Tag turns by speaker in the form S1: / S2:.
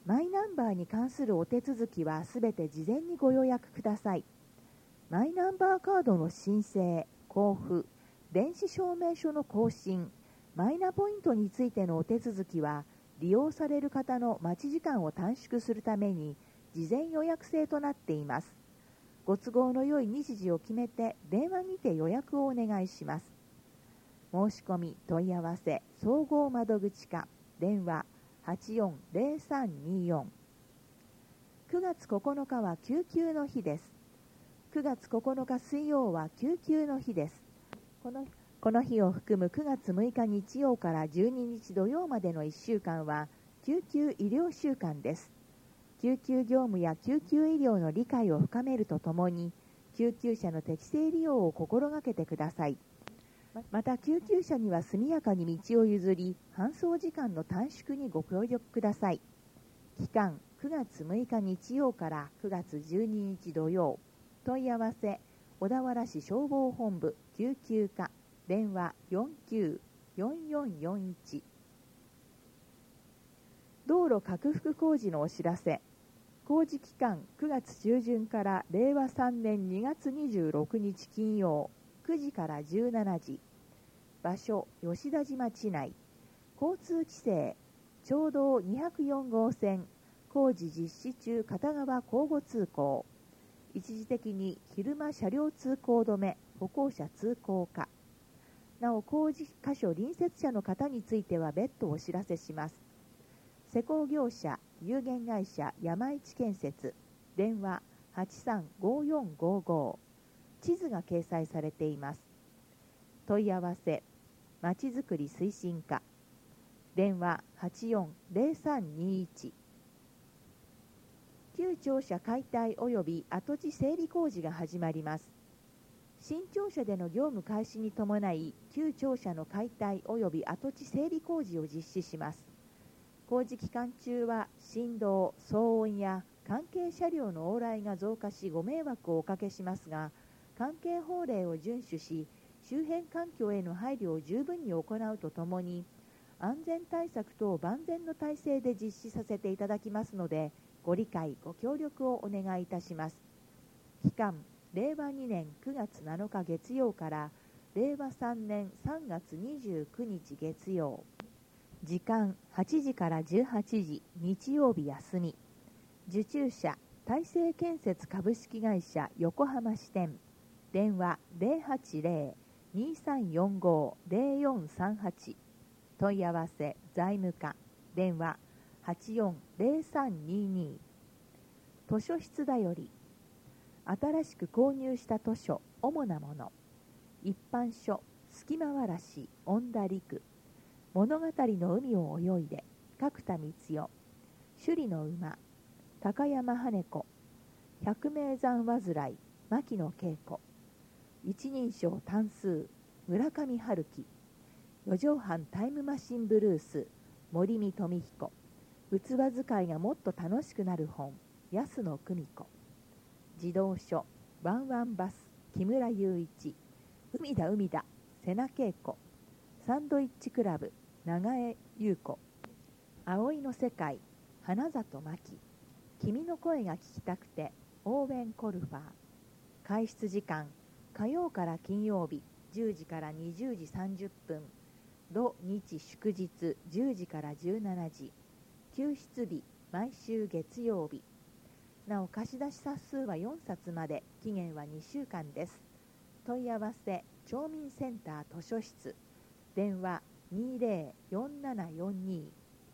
S1: マイナンバーに関するお手続きはすべて事前にご予約ください。マイナンバーカードの申請、交付、電子証明書の更新、マイナポイントについてのお手続きは、利用される方の待ち時間を短縮するために事前予約制となっています。ご都合の良い日時を決めて電話にて予約をお願いします。申し込み問い合わせ総合窓口課電話840324。9月9日は救急の日です。9月9日水曜は救急の日です。この日を含む9月6日日曜から12日土曜までの1週間は救急医療週間です。救急業務や救急医療の理解を深めるとともに、救急車の適正利用を心がけてください。また救急車には速やかに道を譲り、搬送時間の短縮にご協力ください。期間9月6日日曜から9月12日土曜。問い合わせ小田原市消防本部救急課電話494441。道路拡幅工事のお知らせ。工事期間9月中旬から令和3年2月26日金曜9時から17時。場所吉田島地内。交通規制町道204号線工事実施中片側交互通行。一時的に昼間車両通行止め、歩行者通行可。なお工事箇所隣接者の方については別途お知らせします。施工業者有限会社山一建設電話835455。地図が掲載されています。問い合わせまちづくり推進課電話840321。旧庁舎解体及び跡地整備工事が始まります。新庁舎での業務開始に伴い、旧庁舎の解体及び跡地整備工事を実施します。工事期間中は振動、騒音や関係車両の往来が増加しご迷惑をおかけしますが、関係法令を遵守し、周辺環境への配慮を十分に行うとともに、安全対策等万全の体制で実施させていただきますので、ご理解、ご協力をお願いいたします。期間、令和2年9月7日月曜から令和3年3月29日月曜。時間8時から18時、日曜日休み。受注者、大成建設株式会社横浜支店。電話080-2345-0438。問い合わせ財務課。電話840322。図書室だより。新しく購入した図書、主なもの。一般書、隙間わらし、恩田陸。物語の海を泳いで、角田光代。首里の馬、高山羽子。百名山患い、牧野恵子。一人称単数、村上春樹。四畳半タイムマシンブルース、森見富彦。器使いがもっと楽しくなる本、安野久美子。児童書、ワンワンバス、木村雄一。海だ海だ、瀬名恵子。サンドイッチクラブ、長江優子。葵の世界、花里真希。君の声が聞きたくて、オーウェン・コルファー。開出時間、火曜から金曜日、10時から20時30分。土日祝日、10時から17時。休出日、毎週月曜日。なお貸し出し冊数は4冊まで、期限は2週間です。問い合わせ町民センター図書室電話204742。